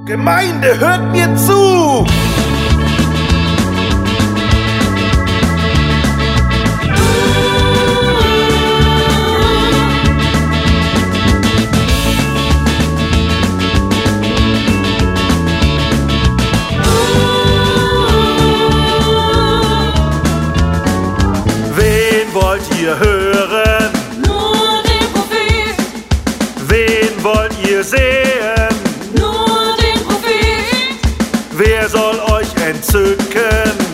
Gemeinde, hört mir zu! Wen wollt ihr hören? Nur den Prophet. Wen wollt ihr sehen? Nur den Prophet. Wer soll euch entzücken?